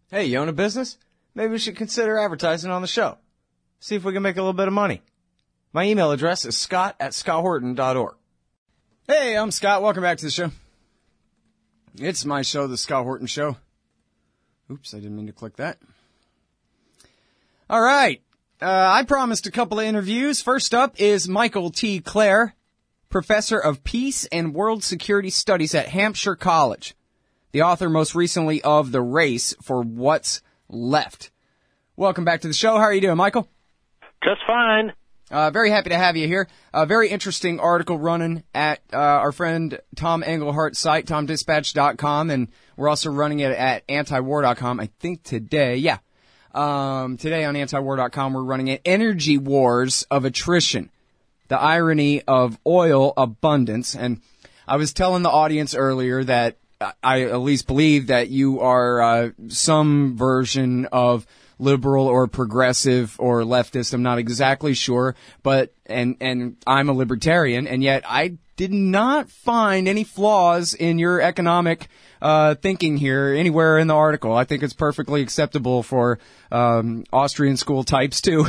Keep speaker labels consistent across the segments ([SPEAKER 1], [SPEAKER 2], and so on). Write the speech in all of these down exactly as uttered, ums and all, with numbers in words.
[SPEAKER 1] Hey, you own a business? Maybe we should consider advertising on the show. See if we can make a little bit of money. My email address is scott at scott horton dot org. Hey, I'm Scott. Welcome back to the show. It's my show, The Scott Horton Show. Oops, I didn't mean to click that. All right. Uh, I promised a couple of interviews. First up is Michael T. Clare, professor of peace and world security studies at Hampshire College. The author most recently of The Race for What's Left. Welcome back to the show. How are you doing, Michael?
[SPEAKER 2] Just fine.
[SPEAKER 1] Uh, very happy to have you here. A very interesting article running at uh, our friend Tom Englehart's site, tom dispatch dot com, and we're also running it at anti war dot com. I think today, yeah. Um, today on anti war dot com, we're running it Energy Wars of Attrition, the irony of oil abundance. And I was telling the audience earlier that I at least believe that you are uh, some version of liberal or progressive or leftist. I'm not exactly sure, but and and I'm a libertarian, and yet I did not find any flaws in your economic uh thinking here anywhere in the article. I think it's perfectly acceptable for um Austrian school types too.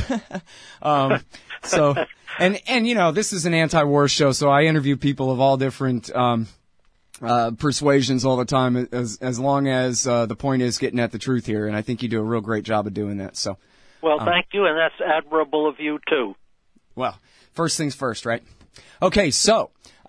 [SPEAKER 1] um so and and you know, this is an anti-war show, so I interview people of all different um Uh, persuasions all the time, as as long as uh, the point is getting at the truth here, and I think you do a real great job of doing that. So,
[SPEAKER 2] well,
[SPEAKER 1] um,
[SPEAKER 2] thank you, and that's admirable of you too.
[SPEAKER 1] Well, first things first, right? Okay, so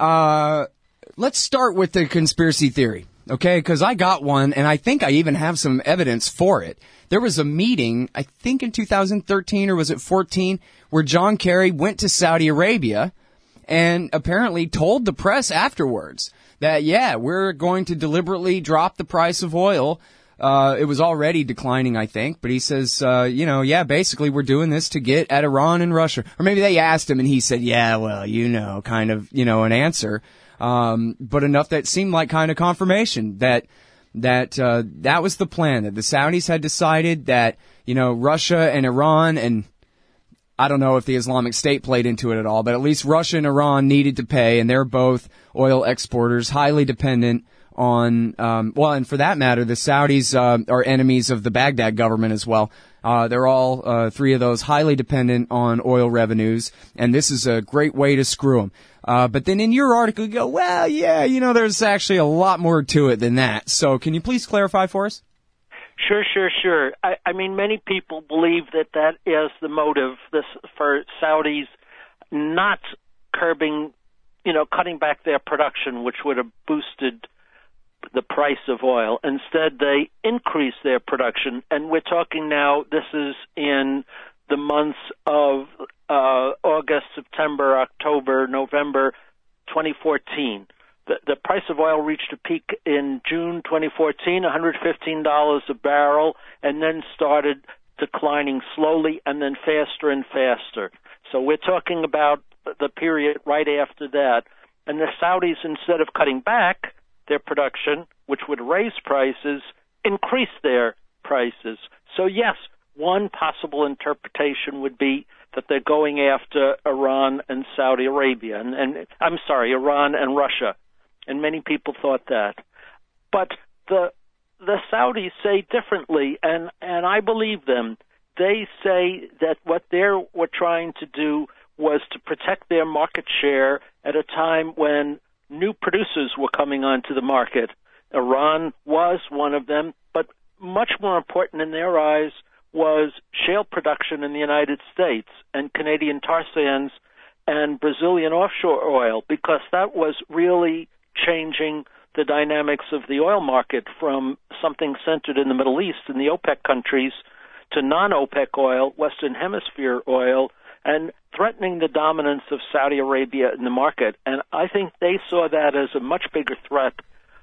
[SPEAKER 1] uh, let's start with the conspiracy theory, okay? Because I got one, and I think I even have some evidence for it. There was a meeting, I think in two thousand thirteen or was it fourteen, where John Kerry went to Saudi Arabia and apparently told the press afterwards that, yeah, we're going to deliberately drop the price of oil. Uh, it was already declining, I think, but he says, uh, you know, yeah, basically we're doing this to get at Iran and Russia. Or maybe they asked him and he said, yeah, well, you know, kind of, you know, an answer. Um, but enough that seemed like kind of confirmation that, that, uh, that was the plan, that the Saudis had decided that, you know, Russia and Iran, and I don't know if the Islamic State played into it at all, but at least Russia and Iran needed to pay, and they're both oil exporters, highly dependent on, um, well, and for that matter, the Saudis uh, are enemies of the Baghdad government as well. Uh, they're all, uh, three of those, highly dependent on oil revenues, and this is a great way to screw them. Uh, but then in your article, you go, well, yeah, you know, there's actually a lot more to it than that. So can you please clarify for us?
[SPEAKER 2] Sure, sure, sure. I, I mean, many people believe that that is the motive this, for Saudis not curbing, you know, cutting back their production, which would have boosted the price of oil. Instead, they increase their production, and we're talking now, this is in the months of uh, August, September, October, November twenty fourteen. The, the price of oil reached a peak in June twenty fourteen, one hundred fifteen dollars a barrel, and then started declining slowly and then faster and faster. So we're talking about the period right after that. And the Saudis, instead of cutting back their production, which would raise prices, increase their prices. So yes, one possible interpretation would be that they're going after Iran and Saudi Arabia, and, and I'm sorry, Iran and Russia. And many people thought that. But the the Saudis say differently, and, and I believe them. They say that what they were trying to do was to protect their market share at a time when new producers were coming onto the market. Iran was one of them, but much more important in their eyes was shale production in the United States and Canadian tar sands and Brazilian offshore oil, because that was really changing the dynamics of the oil market from something centered in the Middle East and the OPEC countries to non-OPEC oil, Western Hemisphere oil, and threatening the dominance of Saudi Arabia in the market. And I think they saw that as a much bigger threat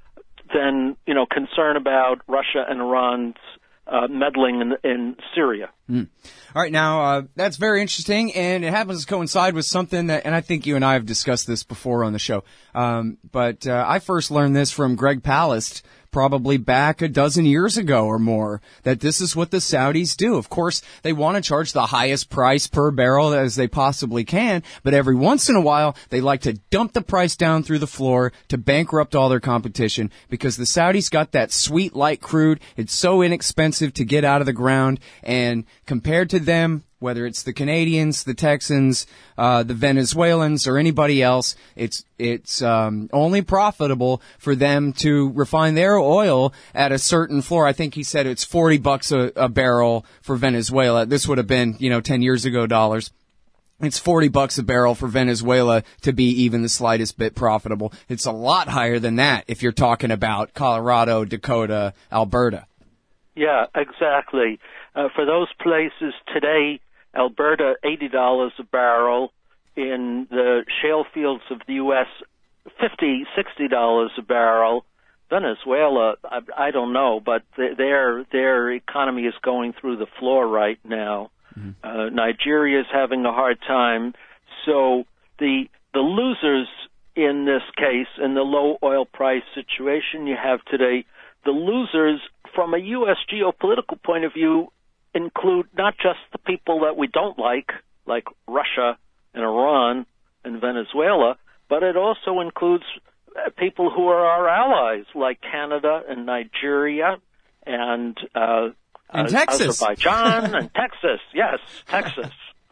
[SPEAKER 2] than, you know, concern about Russia and Iran's Uh, meddling in, in Syria.
[SPEAKER 1] Mm. All right, now, uh, that's very interesting, and it happens to coincide with something that, and I think you and I have discussed this before on the show, um, but uh, I first learned this from Greg Palast probably back a dozen years ago or more, that this is what the Saudis do. Of course, they want to charge the highest price per barrel as they possibly can, but every once in a while, they like to dump the price down through the floor to bankrupt all their competition, because the Saudis got that sweet light crude. It's so inexpensive to get out of the ground, and compared to them, whether it's the Canadians, the Texans, uh, the Venezuelans, or anybody else, it's it's um, only profitable for them to refine their oil at a certain floor. I think he said it's forty bucks a, a barrel for Venezuela. This would have been, you know, ten years ago dollars. It's forty bucks a barrel for Venezuela to be even the slightest bit profitable. It's a lot higher than that if you're talking about Colorado, Dakota, Alberta.
[SPEAKER 2] Yeah, exactly. Uh, for those places today, Alberta, eighty dollars a barrel. In the shale fields of the U S, fifty dollars, sixty dollars a barrel. Venezuela, I, I don't know, but their their economy is going through the floor right now. Mm-hmm. Uh, Nigeria is having a hard time. So the the losers in this case, in the low oil price situation you have today, the losers from a U S geopolitical point of view include not just the people that we don't like, like Russia and Iran and Venezuela, but it also includes people who are our allies, like Canada and Nigeria and, uh,
[SPEAKER 1] and
[SPEAKER 2] uh,
[SPEAKER 1] Texas.
[SPEAKER 2] Azerbaijan and Texas. Yes, Texas.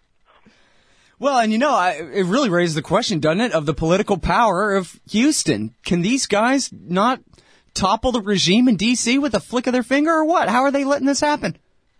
[SPEAKER 1] Well, and you know, I, it really raises the question, doesn't it, of the political power of Houston. Can these guys not topple the regime in D C with a flick of their finger, or what? How are they letting this happen?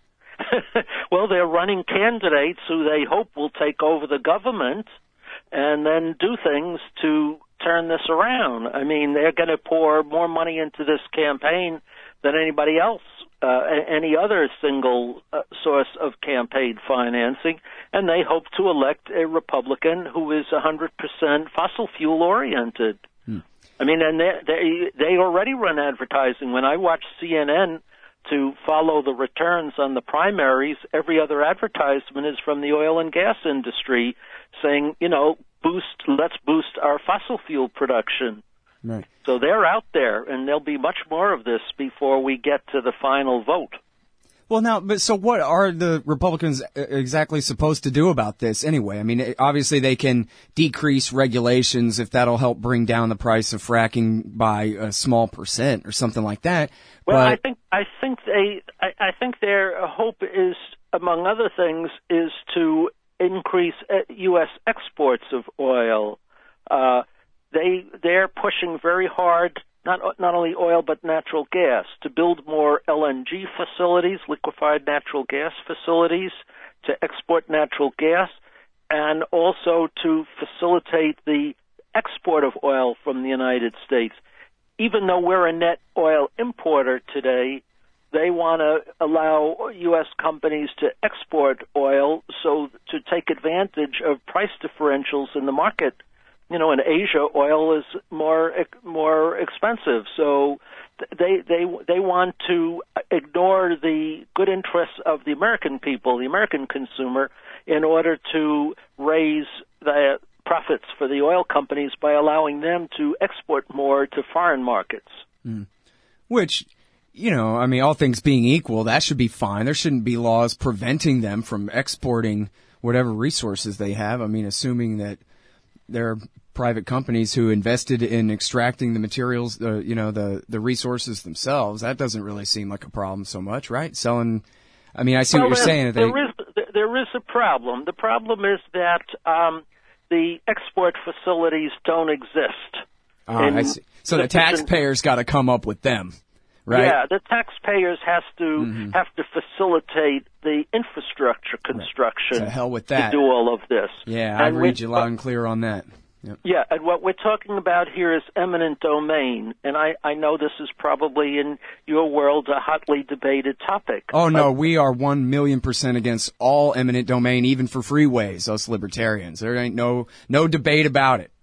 [SPEAKER 2] Well, they're running candidates who they hope will take over the government and then do things to turn this around. I mean, they're going to pour more money into this campaign than anybody else, uh, any other single uh, source of campaign financing, and they hope to elect a Republican who is one hundred percent fossil fuel oriented. Hmm. I mean, and they, they they already run advertising. When I watch C N N to follow the returns on the primaries, every other advertisement is from the oil and gas industry saying, you know, boost, let's boost our fossil fuel production.
[SPEAKER 1] Right.
[SPEAKER 2] So they're out there, and there'll be much more of this before we get to the final vote.
[SPEAKER 1] Well, now, but so what are the Republicans exactly supposed to do about this anyway? I mean, obviously they can decrease regulations if that'll help bring down the price of fracking by a small percent or something like that.
[SPEAKER 2] Well,
[SPEAKER 1] but
[SPEAKER 2] I think I think they I, I think their hope is, among other things, is to increase U S exports of oil. Uh, they they're pushing very hard. Not not only oil, but natural gas, to build more L N G facilities, liquefied natural gas facilities, to export natural gas, and also to facilitate the export of oil from the United States. Even though we're a net oil importer today, they want to allow U S companies to export oil so to take advantage of price differentials in the market. You know, in Asia, oil is more more expensive, so they they they want to ignore the good interests of the American people, the American consumer, in order to raise the profits for the oil companies by allowing them to export more to foreign markets.
[SPEAKER 1] Mm. Which, you know, I mean, all things being equal, that should be fine. There shouldn't be laws preventing them from exporting whatever resources they have. I mean, assuming that there are private companies who invested in extracting the materials, uh, you know, the, the resources themselves. That doesn't really seem like a problem so much, right? Selling, I mean, I see
[SPEAKER 2] well,
[SPEAKER 1] what you're
[SPEAKER 2] there,
[SPEAKER 1] saying. That
[SPEAKER 2] there,
[SPEAKER 1] they,
[SPEAKER 2] is, there is a problem. The problem is that um, the export facilities don't exist.
[SPEAKER 1] Oh, I see. So the taxpayers got to come up with them, right?
[SPEAKER 2] Yeah, the taxpayers has to mm-hmm. have to facilitate the infrastructure construction.
[SPEAKER 1] Right. To hell with that.
[SPEAKER 2] To do all of this.
[SPEAKER 1] Yeah, I and read you loud and clear on that. Yep.
[SPEAKER 2] Yeah, and what we're talking about here is eminent domain, and I, I know this is probably in your world a hotly debated topic.
[SPEAKER 1] Oh, no, we are one million percent against all eminent domain, even for freeways, us libertarians. There ain't no no debate about it.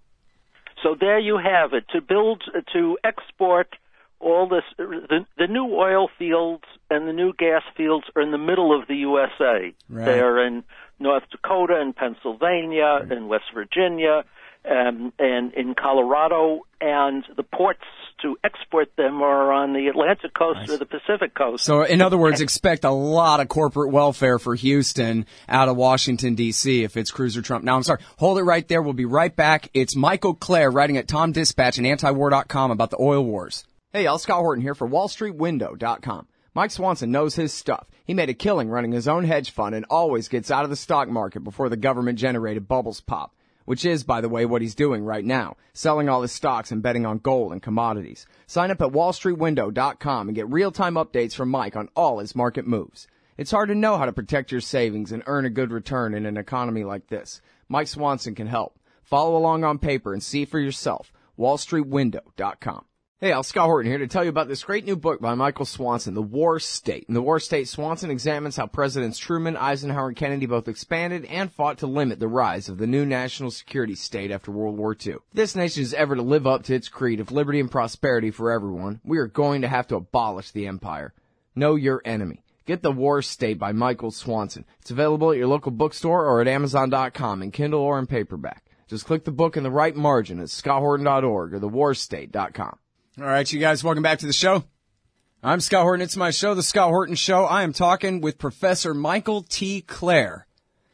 [SPEAKER 2] So there you have it. To build, to export all this, the, the new oil fields and the new gas fields are in the middle of the U S A.
[SPEAKER 1] Right.
[SPEAKER 2] They are in North Dakota and Pennsylvania and West Virginia. Um, and in Colorado, and the ports to export them are on the Atlantic coast nice. or the Pacific coast.
[SPEAKER 1] So, in other words, expect a lot of corporate welfare for Houston out of Washington, D C if it's Cruz or Trump. Now, I'm sorry. Hold it right there. We'll be right back. It's Michael Clare writing at Tom Dispatch and antiwar dot com about the oil wars. Hey, y'all. Scott Horton here for wall street window dot com. Mike Swanson knows his stuff. He made a killing running his own hedge fund and always gets out of the stock market before the government-generated bubbles pop. Which is, by the way, what he's doing right now, selling all his stocks and betting on gold and commodities. Sign up at wall street window dot com and get real-time updates from Mike on all his market moves. It's hard to know how to protect your savings and earn a good return in an economy like this. Mike Swanson can help. Follow along on paper and see for yourself. wall street window dot com. Hey, Al, Scott Horton here to tell you about this great new book by Michael Swanson, The War State. In The War State, Swanson examines how Presidents Truman, Eisenhower, and Kennedy both expanded and fought to limit the rise of the new national security state after World War Two. If this nation is ever to live up to its creed of liberty and prosperity for everyone, we are going to have to abolish the empire. Know your enemy. Get The War State by Michael Swanson. It's available at your local bookstore or at amazon dot com in Kindle or in paperback. Just click the book in the right margin at scott horton dot org or the war state dot com. All right, you guys, welcome back to the show. I'm Scott Horton. It's my show, The Scott Horton Show. I am talking with Professor Michael T. Clare,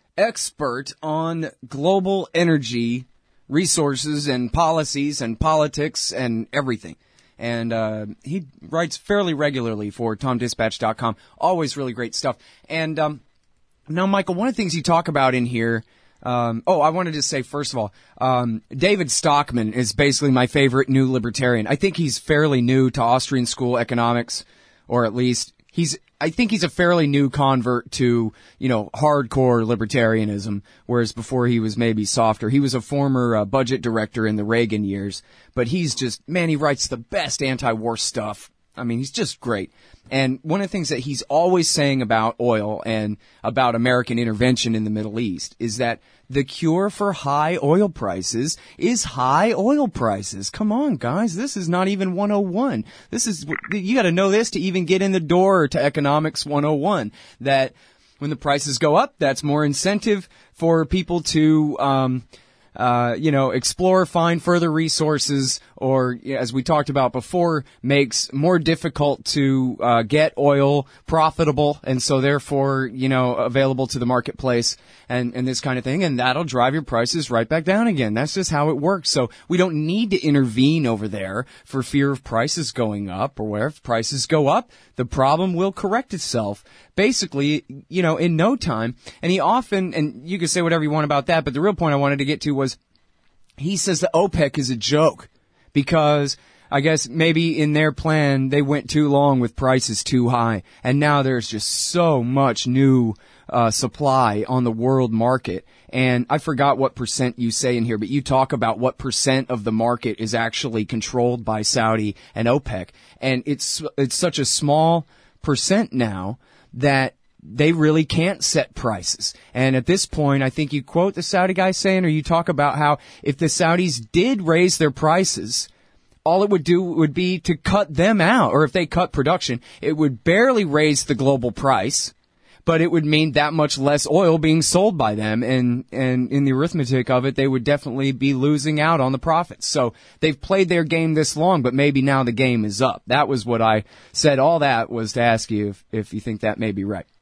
[SPEAKER 1] expert on global energy resources and policies and politics and everything. And uh, he writes fairly regularly for tom dispatch dot com. Always really great stuff. And um, now, Michael, one of the things you talk about in here, Um, oh, I wanted to say, first of all, um, David Stockman is basically my favorite new libertarian. I think he's fairly new to Austrian school economics, or at least he's, I think he's a fairly new convert to, you know, hardcore libertarianism, whereas before he was maybe softer. He was a former uh, budget director in the Reagan years, but he's just, man, he writes the best anti-war stuff. I mean, he's just great. And one of the things that he's always saying about oil and about American intervention in the Middle East is that the cure for high oil prices is high oil prices. Come on, guys. This is not even one oh one. This is, you got to know this to even get in the door to Economics one oh one. That when the prices go up, that's more incentive for people to, um, Uh, you know, explore, find further resources, or, as we talked about before, makes more difficult to uh, get oil profitable, and so therefore, you know, available to the marketplace, and, and this kind of thing, and that'll drive your prices right back down again. That's just how it works. So we don't need to intervene over there for fear of prices going up, or where if prices go up, the problem will correct itself. Basically, you know, in no time. And he often, and you can say whatever you want about that, but the real point I wanted to get to was he says that OPEC is a joke because I guess maybe in their plan they went too long with prices too high. And now there's just so much new uh, supply on the world market. And I forgot what percent you say in here, but you talk about what percent of the market is actually controlled by Saudi and OPEC. And it's it's such a small percent now that they really can't set prices. And at this point, I think you quote the Saudi guy saying, or you talk about how if the Saudis did raise their prices, all it would do would be to cut them out. Or if they cut production, it would barely raise the global price, but it would mean that much less oil being sold by them. And, and in the arithmetic of it, they would definitely be losing out on the profits. So they've played their game this long, but maybe now the game is up. That was what I said. All that was to ask you if, if you think that may be right.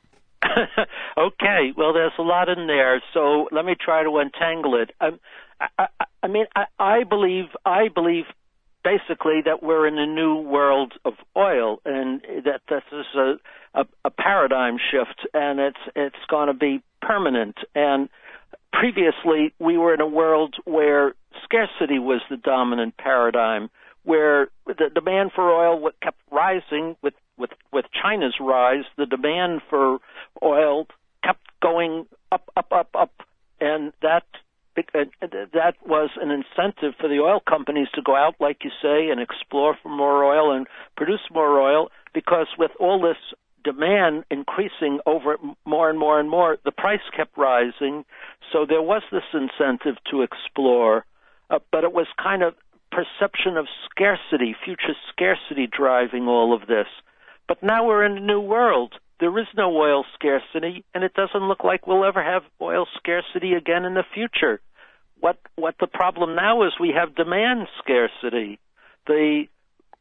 [SPEAKER 2] Okay, well, there's a lot in there, so let me try to untangle it. Um, I, I, I mean, I, I believe, I believe, basically that we're in a new world of oil, and that this is a, a, a paradigm shift, and it's it's going to be permanent. And previously, we were in a world where scarcity was the dominant paradigm, where the demand for oil kept rising with. With, with China's rise, the demand for oil kept going up, up, up, up, and that that was an incentive for the oil companies to go out, like you say, and explore for more oil and produce more oil, because with all this demand increasing over more and more and more, the price kept rising, so there was this incentive to explore, uh, but it was kind of perception of scarcity, future scarcity driving all of this. But now we're in a new world. There is no oil scarcity, and it doesn't look like we'll ever have oil scarcity again in the future. What what the problem now is we have demand scarcity. The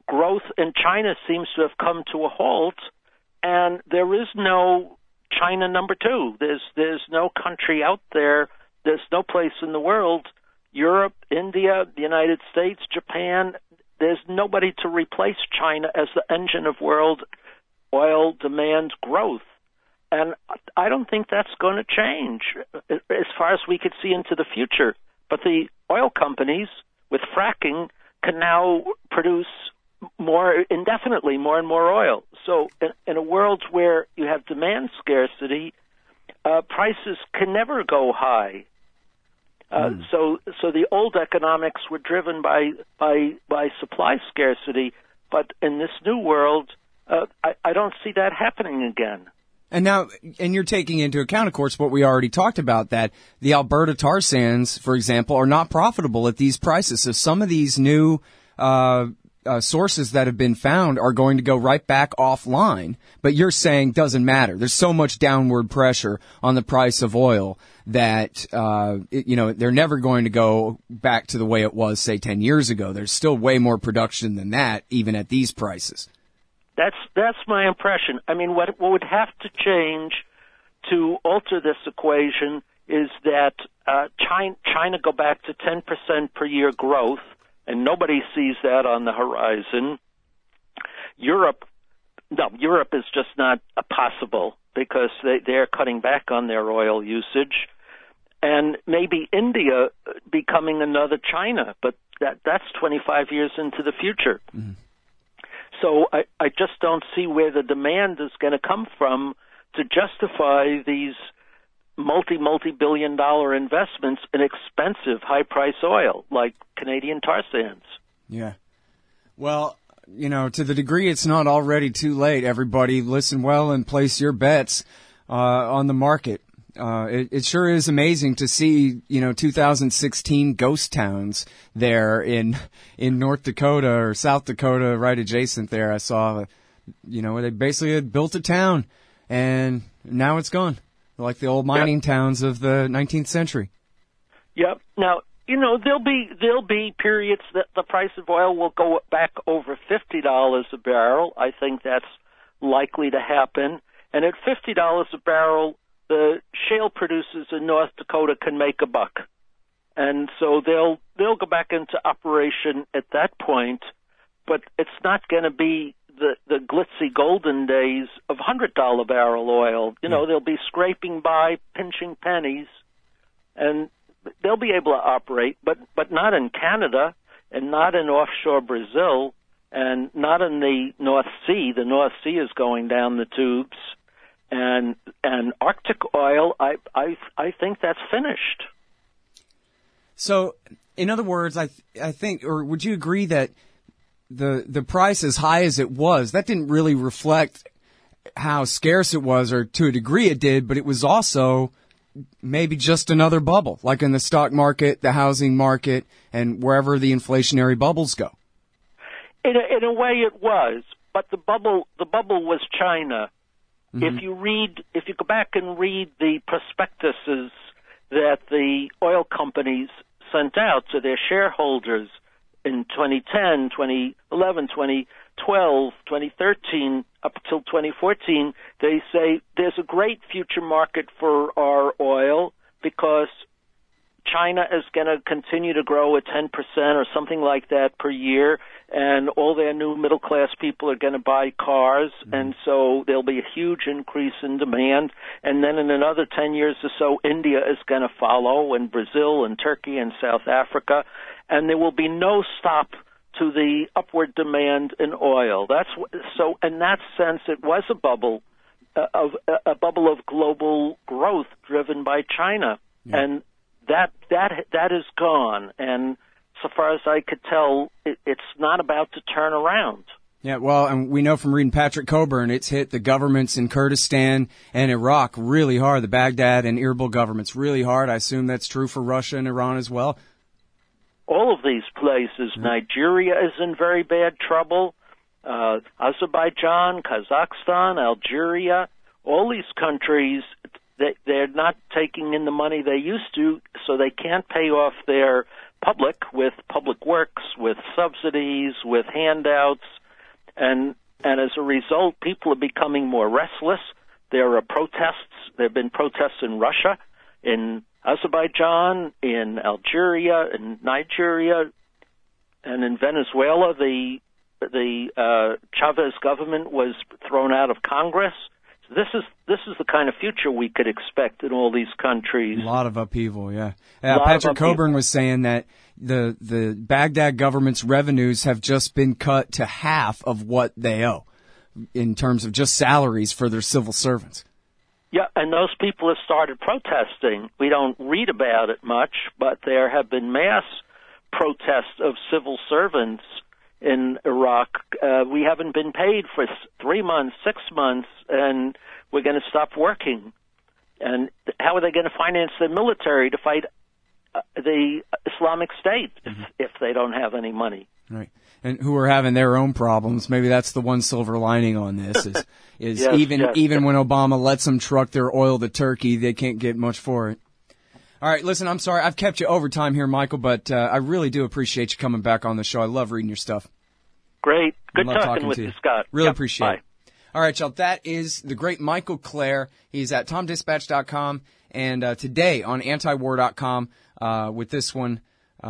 [SPEAKER 2] growth in China seems to have come to a halt, and there is no China number two. There's there's no country out there. There's no place in the world, Europe, India, the United States, Japan. There's nobody to replace China as the engine of world oil demand growth. And I don't think that's going to change as far as we could see into the future. But the oil companies, with fracking, can now produce more indefinitely, more and more oil. So in, in a world where you have demand scarcity, uh, prices can never go high. Uh, mm. So, so the old economics were driven by by by supply scarcity, but in this new world, uh, I, I don't see that happening again.
[SPEAKER 1] And now, and you're taking into account, of course, what we already talked about, that the Alberta tar sands, for example, are not profitable at these prices. So some of these new uh, uh sources that have been found are going to go right back offline. But you're saying doesn't matter. There's so much downward pressure on the price of oil that, uh, it, you know, they're never going to go back to the way it was, say, ten years ago. There's still way more production than that, even at these prices.
[SPEAKER 2] That's that's my impression. I mean, what, what would have to change to alter this equation is that uh, China, China go back to ten percent per year growth, and nobody sees that on the horizon. Europe, no, Europe is just not uh, possible because they, they're cutting back on their oil usage. And maybe India becoming another China, but that that's twenty-five years into the future. Mm-hmm. So I, I just don't see where the demand is going to come from to justify these multi, multi-billion dollar investments in expensive high-price oil like Canadian tar sands.
[SPEAKER 1] Yeah. Well, you know, to the degree it's not already too late, everybody listen well and place your bets uh, on the market. Uh, it, it sure is amazing to see, you know, two thousand sixteen ghost towns there in in North Dakota or South Dakota, right adjacent there. I saw, you know, they basically had built a town, and now it's gone, like the old mining yep. towns of the nineteenth century.
[SPEAKER 2] Yep. Now, you know, there'll be there'll be periods that the price of oil will go back over fifty dollars a barrel. I think that's likely to happen, and at fifty dollars a barrel, the shale producers in North Dakota can make a buck. And so they'll they'll go back into operation at that point, but it's not going to be the, the glitzy golden days of one hundred dollars barrel oil. You know, they'll be scraping by, pinching pennies, and they'll be able to operate, but, but not in Canada and not in offshore Brazil and not in the North Sea. The North Sea is going down the tubes. And and Arctic oil, I I I think that's finished.
[SPEAKER 1] So, in other words, I I think, or would you agree that the the price as high as it was, that didn't really reflect how scarce it was, or to a degree it did, but it was also maybe just another bubble, like in the stock market, the housing market, and wherever the inflationary bubbles go. In
[SPEAKER 2] a, in a way, it was, but the bubble the bubble was China. Mm-hmm. If you read, if you go back and read the prospectuses that the oil companies sent out to their shareholders in twenty ten, twenty eleven, twenty twelve, twenty thirteen, up until twenty fourteen, they say there's a great future market for our oil because China is going to continue to grow at ten percent or something like that per year, and all their new middle-class people are going to buy cars, mm-hmm. and so there'll be a huge increase in demand. And then in another ten years or so, India is going to follow, and Brazil and Turkey and South Africa, and there will be no stop to the upward demand in oil. That's so. In that sense, it was a bubble uh, of a bubble of global growth driven by China, yeah. and that that that is gone. And so far as I could tell, it, it's not about to turn around.
[SPEAKER 1] Yeah, well, and we know from reading Patrick Coburn, it's hit the governments in Kurdistan and Iraq really hard, the Baghdad and Erbil governments really hard. I assume that's true for Russia and Iran as well.
[SPEAKER 2] All of these places. Mm-hmm. Nigeria is in very bad trouble. Uh, Azerbaijan, Kazakhstan, Algeria, all these countries, they, they're not taking in the money they used to, so they can't pay off their public with public works, with subsidies, with handouts. and and as a result, people are becoming more restless. There are protests. There have been protests in Russia, in Azerbaijan, in Algeria, in Nigeria, and in Venezuela. The the uh, Chavez government was thrown out of Congress. So this is this is the kind of future we could expect in all these countries.
[SPEAKER 1] A lot of upheaval, yeah. yeah Patrick Coburn was saying that the the Baghdad government's revenues have just been cut to half of what they owe in terms of just salaries for their civil servants.
[SPEAKER 2] Yeah, and those people have started protesting. We don't read about it much, but there have been mass protests of civil servants in Iraq. Uh, we haven't been paid for three months, six months, and we're going to stop working. And how are they going to finance the military to fight uh, the Islamic State if, mm-hmm. if they don't have any money?
[SPEAKER 1] Right. And who are having their own problems. Maybe that's the one silver lining on this is, is
[SPEAKER 2] yes,
[SPEAKER 1] even
[SPEAKER 2] yes.
[SPEAKER 1] even when Obama lets them truck their oil to Turkey, they can't get much for it. All right, listen, I'm sorry. I've kept you overtime here, Michael, but uh, I really do appreciate you coming back on the show. I love reading your stuff.
[SPEAKER 2] Great. Good talking,
[SPEAKER 1] talking
[SPEAKER 2] with
[SPEAKER 1] you,
[SPEAKER 2] you, Scott.
[SPEAKER 1] Really
[SPEAKER 2] yep,
[SPEAKER 1] appreciate
[SPEAKER 2] bye.
[SPEAKER 1] it. All right, y'all, that is the great Michael Clare. He's at tom dispatch dot com and uh, today on anti war dot com uh, with this one.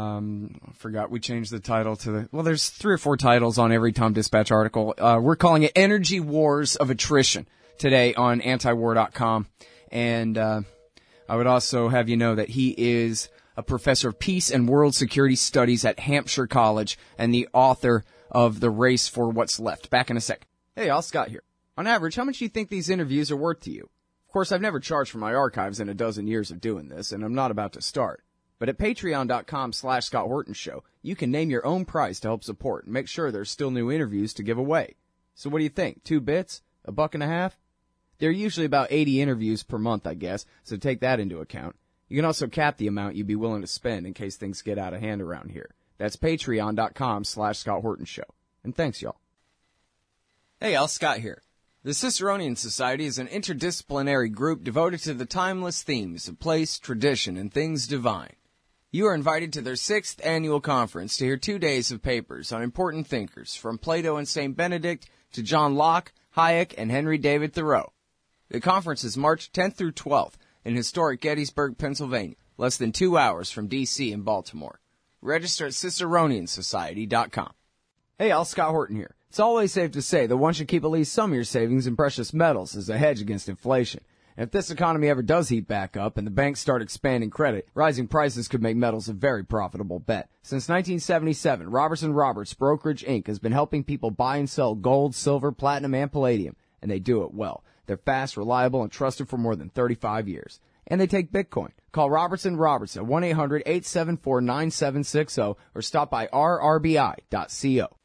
[SPEAKER 1] Um, I forgot we changed the title to the, well, there's three or four titles on every Tom Dispatch article. Uh, we're calling it Energy Wars of Attrition today on anti war dot com. And, uh, I would also have you know that he is a professor of peace and world security studies at Hampshire College and the author of The Race for What's Left. Back in a sec. Hey, y'all, Scott here. On average, how much do you think these interviews are worth to you? Of course, I've never charged for my archives in a dozen years of doing this, and I'm not about to start. But at patreon dot com slash Scott Horton Show, you can name your own price to help support and make sure there's still new interviews to give away. So what do you think? Two bits? A buck and a half? There are usually about eighty interviews per month, I guess, so take that into account. You can also cap the amount you'd be willing to spend in case things get out of hand around here. That's patreon dot com slash Scott Horton Show. And thanks, y'all. Hey, y'all, Scott here. The Ciceronian Society is an interdisciplinary group devoted to the timeless themes of place, tradition, and things divine. You are invited to their sixth annual conference to hear two days of papers on important thinkers, from Plato and Saint Benedict to John Locke, Hayek, and Henry David Thoreau. The conference is March tenth through twelfth in historic Gettysburg, Pennsylvania, less than two hours from D C and Baltimore. Register at Ciceronian Society dot com. Hey, all, Scott Horton here. It's always safe to say that one should keep at least some of your savings in precious metals as a hedge against inflation. And if this economy ever does heat back up and the banks start expanding credit, rising prices could make metals a very profitable bet. Since nineteen seventy-seven, Robertson Roberts Brokerage Incorporated has been helping people buy and sell gold, silver, platinum, and palladium, and they do it well. They're fast, reliable, and trusted for more than thirty-five years. And they take Bitcoin. Call Robertson Roberts at one eight hundred eight seven four nine seven six zero or stop by r r b i dot co.